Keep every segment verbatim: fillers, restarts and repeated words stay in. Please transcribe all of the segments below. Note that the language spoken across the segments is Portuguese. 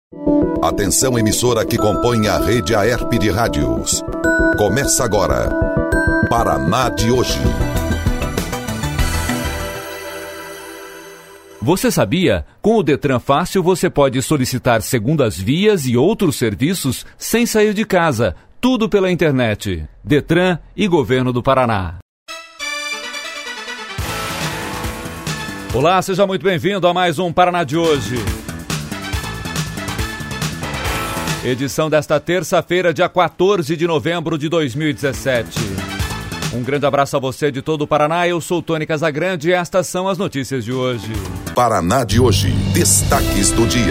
Atenção, emissora que compõe a rede Aerp de rádios. Começa agora, Paraná de hoje. Você sabia? Com o Detran Fácil você pode solicitar segundas vias e outros serviços sem sair de casa. Tudo pela internet. Detran e Governo do Paraná. Olá, seja muito bem-vindo a mais um Paraná de hoje. Edição desta terça-feira, dia quatorze de novembro de dois mil e dezessete. Um grande abraço a você de todo o Paraná. Eu sou Tony Casagrande e estas são as notícias de hoje. Paraná de hoje. Destaques do dia.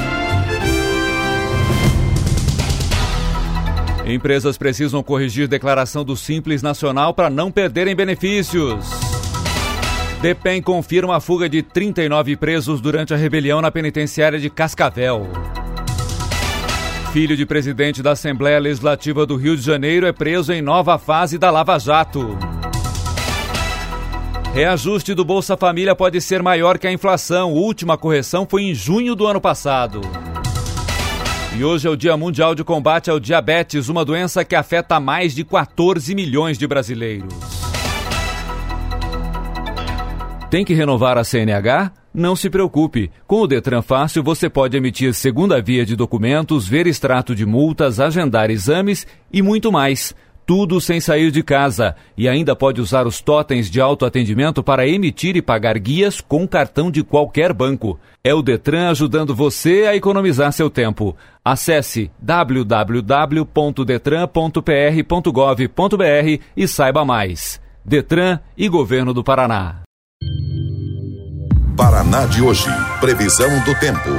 Empresas precisam corrigir declaração do Simples Nacional para não perderem benefícios. DEPEN confirma a fuga de trinta e nove presos durante a rebelião na penitenciária de Cascavel. Filho de presidente da Assembleia Legislativa do Rio de Janeiro é preso em nova fase da Lava Jato. Reajuste do Bolsa Família pode ser maior que a inflação. Última correção foi em junho do ano passado. E hoje é o Dia Mundial de Combate ao Diabetes, uma doença que afeta mais de quatorze milhões de brasileiros. Tem que renovar a C N H? Não se preocupe, com o Detran Fácil você pode emitir segunda via de documentos, ver extrato de multas, agendar exames e muito mais. Tudo sem sair de casa. E ainda pode usar os totens de autoatendimento para emitir e pagar guias com cartão de qualquer banco. É o Detran ajudando você a economizar seu tempo. Acesse w w w ponto detran ponto p r ponto gov ponto b r e saiba mais. Detran e Governo do Paraná. Paraná de hoje. Previsão do tempo.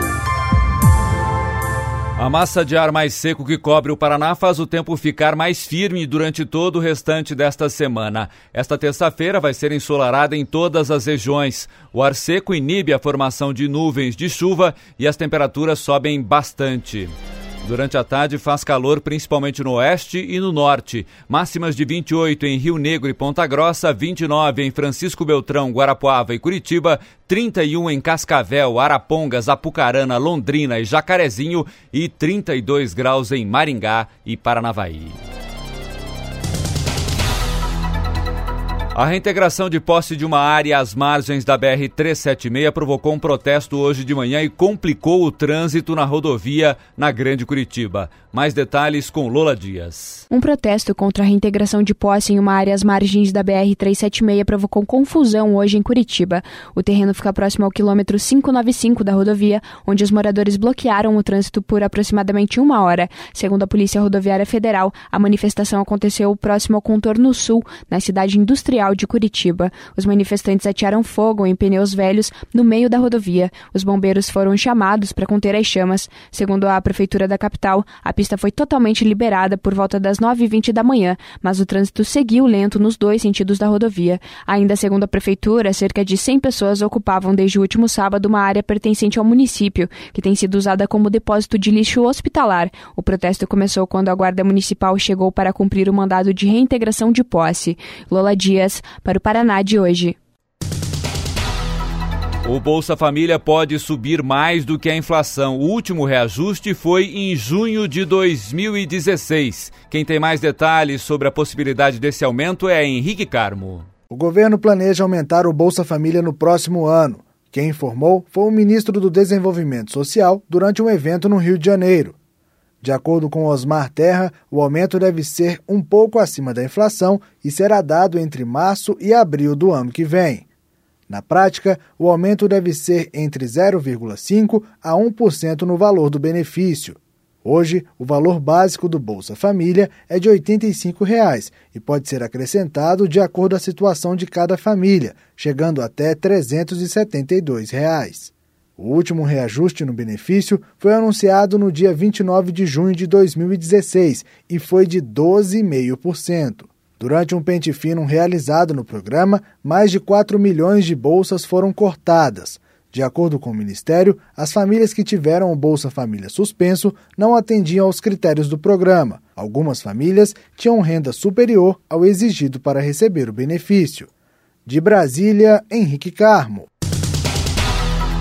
A massa de ar mais seco que cobre o Paraná faz o tempo ficar mais firme durante todo o restante desta semana. Esta terça-feira vai ser ensolarada em todas as regiões. O ar seco inibe a formação de nuvens de chuva e as temperaturas sobem bastante. Durante a tarde faz calor principalmente no oeste e no norte. Máximas de vinte e oito em Rio Negro e Ponta Grossa, vinte e nove em Francisco Beltrão, Guarapuava e Curitiba, trinta e um em Cascavel, Arapongas, Apucarana, Londrina e Jacarezinho e trinta e dois graus em Maringá e Paranavaí. A reintegração de posse de uma área às margens da B R trezentos e setenta e seis provocou um protesto hoje de manhã e complicou o trânsito na rodovia na Grande Curitiba. Mais detalhes com Lola Dias. Um protesto contra a reintegração de posse em uma área às margens da B R trezentos e setenta e seis provocou confusão hoje em Curitiba. O terreno fica próximo ao quilômetro quinhentos e noventa e cinco da rodovia, onde os moradores bloquearam o trânsito por aproximadamente uma hora. Segundo a Polícia Rodoviária Federal, a manifestação aconteceu próximo ao contorno sul, na cidade industrial de Curitiba. Os manifestantes atearam fogo em pneus velhos no meio da rodovia. Os bombeiros foram chamados para conter as chamas. Segundo a Prefeitura da capital, a pista foi totalmente liberada por volta das nove e vinte da manhã, mas o trânsito seguiu lento nos dois sentidos da rodovia. Ainda segundo a Prefeitura, cerca de cem pessoas ocupavam desde o último sábado uma área pertencente ao município, que tem sido usada como depósito de lixo hospitalar. O protesto começou quando a Guarda Municipal chegou para cumprir o mandado de reintegração de posse. Lola Dias, para o Paraná de hoje. O Bolsa Família pode subir mais do que a inflação. O último reajuste foi em junho de dois mil e dezesseis. Quem tem mais detalhes sobre a possibilidade desse aumento é Henrique Carmo. O governo planeja aumentar o Bolsa Família no próximo ano. Quem informou foi o ministro do Desenvolvimento Social durante um evento no Rio de Janeiro. De acordo com Osmar Terra, o aumento deve ser um pouco acima da inflação e será dado entre março e abril do ano que vem. Na prática, o aumento deve ser entre zero vírgula cinco por cento a um por cento no valor do benefício. Hoje, o valor básico do Bolsa Família é de oitenta e cinco reais e pode ser acrescentado de acordo com a situação de cada família, chegando até trezentos e setenta e dois reais. O último reajuste no benefício foi anunciado no dia vinte e nove de junho de dois mil e dezesseis e foi de doze vírgula cinco por cento. Durante um pente fino realizado no programa, mais de quatro milhões de bolsas foram cortadas. De acordo com o Ministério, as famílias que tiveram o Bolsa Família suspenso não atendiam aos critérios do programa. Algumas famílias tinham renda superior ao exigido para receber o benefício. De Brasília, Henrique Carmo.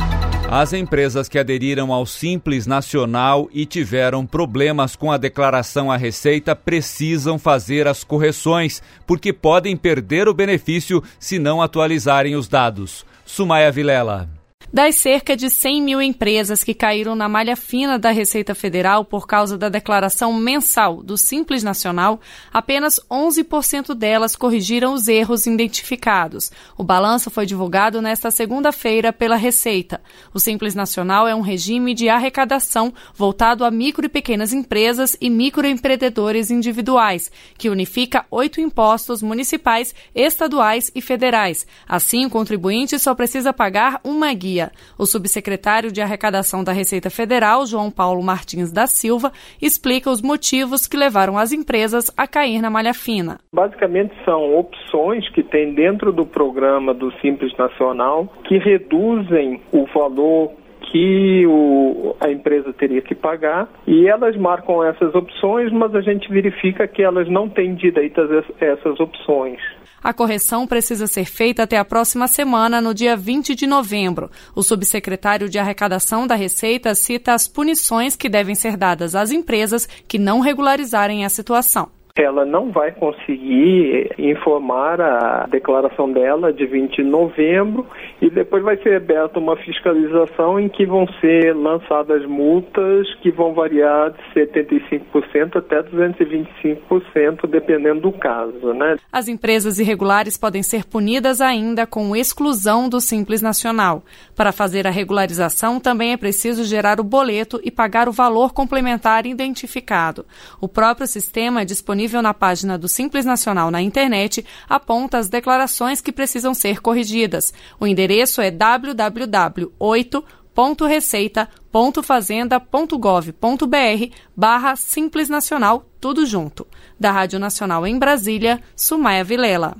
As empresas que aderiram ao Simples Nacional e tiveram problemas com a declaração à Receita precisam fazer as correções, porque podem perder o benefício se não atualizarem os dados. Sumaia Vilela. Das cerca de cem mil empresas que caíram na malha fina da Receita Federal por causa da declaração mensal do Simples Nacional, apenas onze por cento delas corrigiram os erros identificados. O balanço foi divulgado nesta segunda-feira pela Receita. O Simples Nacional é um regime de arrecadação voltado a micro e pequenas empresas e microempreendedores individuais, que unifica oito impostos municipais, estaduais e federais. Assim, o contribuinte só precisa pagar uma guia. O subsecretário de Arrecadação da Receita Federal, João Paulo Martins da Silva, explica os motivos que levaram as empresas a cair na malha fina. Basicamente são opções que tem dentro do programa do Simples Nacional que reduzem o valor que o, a empresa teria que pagar, e elas marcam essas opções, mas a gente verifica que elas não têm direito a essas opções. A correção precisa ser feita até a próxima semana, no dia vinte de novembro. O subsecretário de Arrecadação da Receita cita as punições que devem ser dadas às empresas que não regularizarem a situação. Ela não vai conseguir informar a declaração dela de vinte de novembro e depois vai ser aberta uma fiscalização em que vão ser lançadas multas que vão variar de setenta e cinco por cento até duzentos e vinte e cinco por cento, dependendo do caso, né? As empresas irregulares podem ser punidas ainda com exclusão do Simples Nacional. Para fazer a regularização, também é preciso gerar o boleto e pagar o valor complementar identificado. O próprio sistema é disponível na página do Simples Nacional na internet, aponta as declarações que precisam ser corrigidas. O endereço é w w w ponto oito ponto receita ponto fazenda ponto gov ponto b r barra Simples Nacional, tudo junto. Da Rádio Nacional em Brasília, Sumaia Vilela.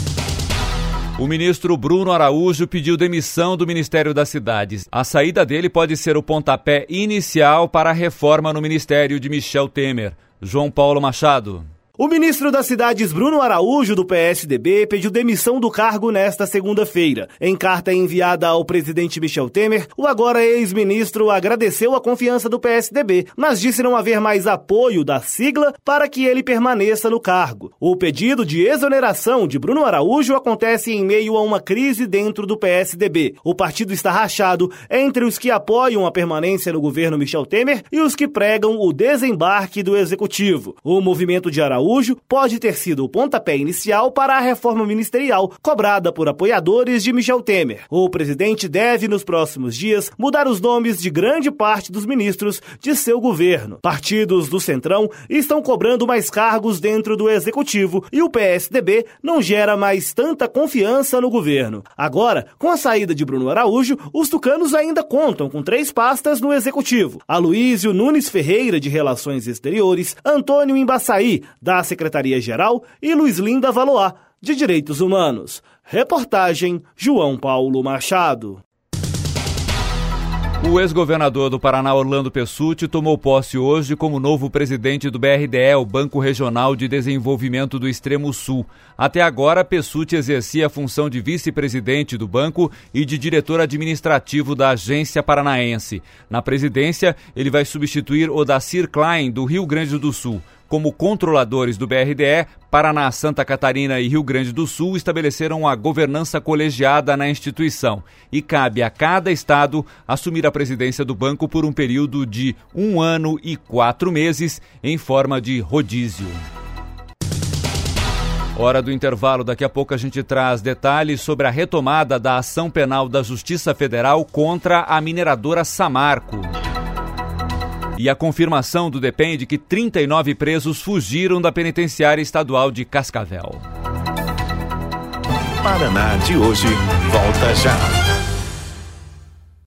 O ministro Bruno Araújo pediu demissão do Ministério das Cidades. A saída dele pode ser o pontapé inicial para a reforma no Ministério de Michel Temer. João Paulo Machado. O ministro das Cidades, Bruno Araújo, do P S D B, pediu demissão do cargo nesta segunda-feira. Em carta enviada ao presidente Michel Temer, o agora ex-ministro agradeceu a confiança do P S D B, mas disse não haver mais apoio da sigla para que ele permaneça no cargo. O pedido de exoneração de Bruno Araújo acontece em meio a uma crise dentro do P S D B. O partido está rachado entre os que apoiam a permanência no governo Michel Temer e os que pregam o desembarque do executivo. O movimento de Araújo pode ter sido o pontapé inicial para a reforma ministerial cobrada por apoiadores de Michel Temer. O presidente deve, nos próximos dias, mudar os nomes de grande parte dos ministros de seu governo. Partidos do Centrão estão cobrando mais cargos dentro do executivo e o P S D B não gera mais tanta confiança no governo. Agora, com a saída de Bruno Araújo, os tucanos ainda contam com três pastas no executivo: Aloísio Nunes Ferreira, de Relações Exteriores, Antônio Embaçaí, da Secretaria-Geral, e Luiz Linda Valois, de Direitos Humanos. Reportagem João Paulo Machado. O ex-governador do Paraná, Orlando Pessutti, tomou posse hoje como novo presidente do B R D E, o Banco Regional de Desenvolvimento do Extremo Sul. Até agora, Pessutti exercia a função de vice-presidente do banco e de diretor administrativo da Agência Paranaense. Na presidência, ele vai substituir Odacir Klein, do Rio Grande do Sul. Como controladores do B R D E, Paraná, Santa Catarina e Rio Grande do Sul estabeleceram a governança colegiada na instituição e cabe a cada estado assumir a presidência do banco por um período de um ano e quatro meses em forma de rodízio. Hora do intervalo, daqui a pouco a gente traz detalhes sobre a retomada da ação penal da Justiça Federal contra a mineradora Samarco. E a confirmação do DEPEN de que trinta e nove presos fugiram da penitenciária estadual de Cascavel. Paraná de hoje volta já.